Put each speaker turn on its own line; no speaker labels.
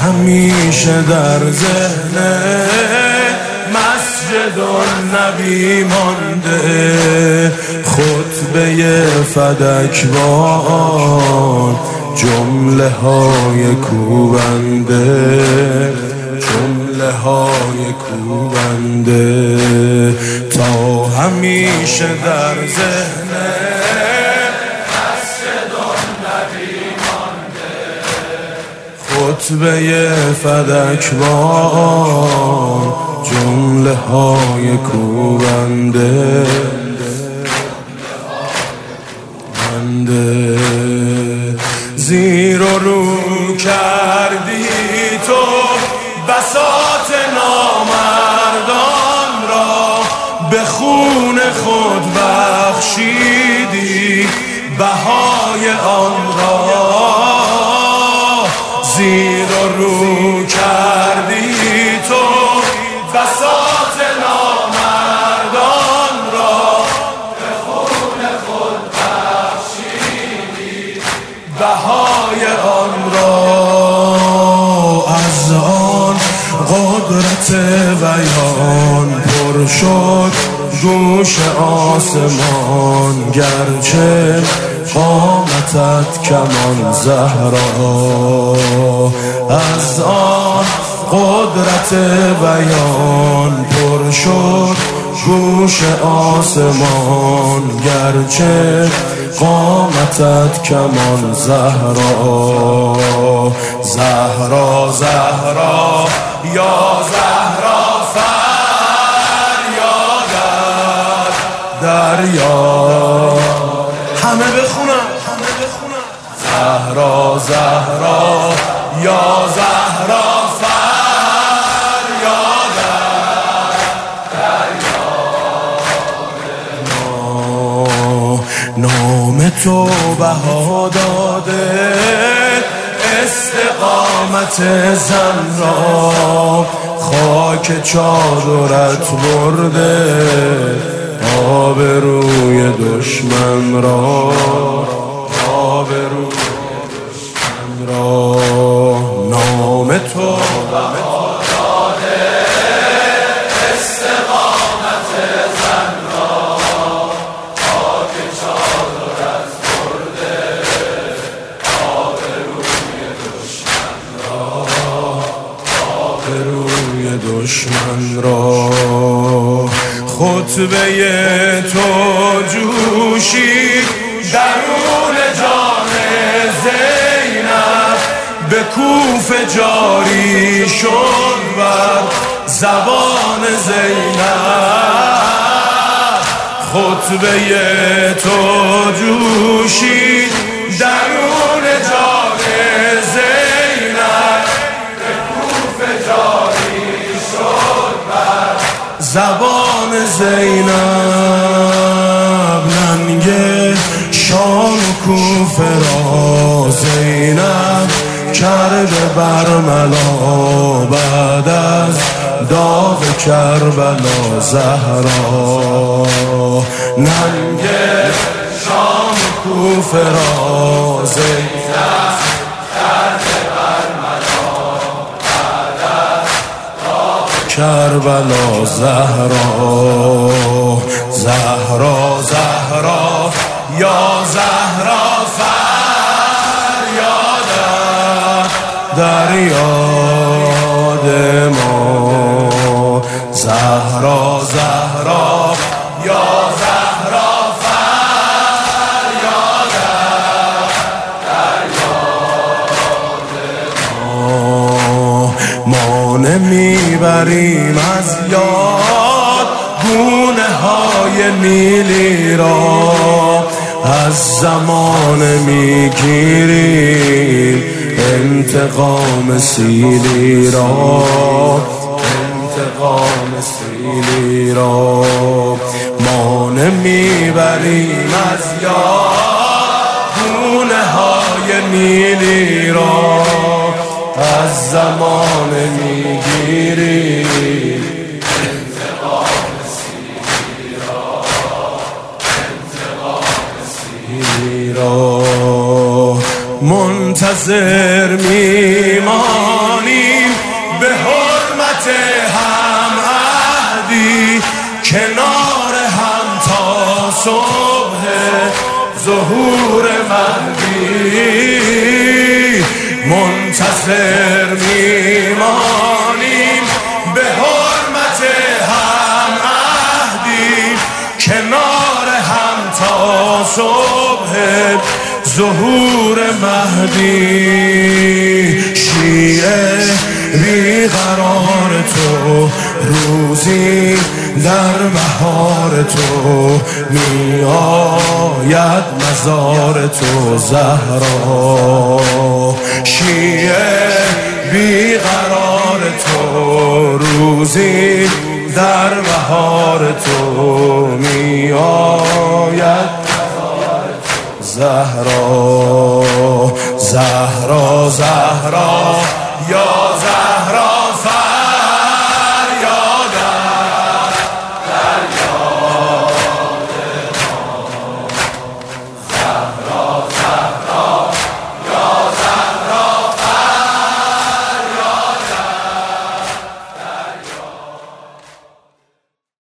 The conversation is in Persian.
همیشه در ذهن مسجد النبی مانده، خطبه فدکوان جمله های کوبنده، جمله های کوبنده، تا همیشه در ذهن مسجد النبی مانده، خطبه فدکوان جمله های کوبنده، زیر و رو کردی تو بساط نامردان را، به خون خود بخشیدی بهای آن را، زیر و رو کردی تو بساط نامردان را، به خون خود بخشیدی بهای آن را، از آن قدرت بیان پر شد گوش آسمان، گرچه قامتت کمان زهرا، از آن قدرت بیان پر شد گوش آسمان، گرچه قامتت کمان زهرا، زهرا زهرا یا زهرا فریادت دریا، همه بخونم زهرا زهرا یا زهرا نام تو بها داده استقامت زن را، خاک چادرت برده آبروی دشمن را، آبروی دشمن را، نام تو بها داده استقامت زن را، خاک چادرت برده آبروی دشمن را، آبروی دشمن را، خطبه تو جوشید درون جان زینب، به کوفه جاری شد بر زبان زینب، خطبه تو جوشید درون جان زینب، به کوفه جاری شد بر زبان زینب، ننگ شام کوفه را زینب کرده برملا، بعد از داغ کربلا زهرا، ننگ شام کوفه را زینب کرده برملا، بعد از داغ کربلا زهرا، زهرا زهرا یا زهرا فریادت در یاد ما، زهرا زهرا یا زهرا فریادت در یاد ما نمیبریم از یاد گونه های نیلی را، از زمان میگیریم انتقام سیلی را، انتقام سیلی را، ما نمیبریم از یاد گونه های نیلی را، از زمان میگیریم انتقام سیلی را، انتقام سیلی را، منتظر میمانی منتظر میمانیم به حرمت هم عهدیم کنار هم تا صبح ظهور مهدی شیعه بیقرار تو روزی در بهار تو می آید مزار تو زهرا شیعه بیقرار تو روزی در بهار تو می آید زهرا زهرا زهرا یا زهرا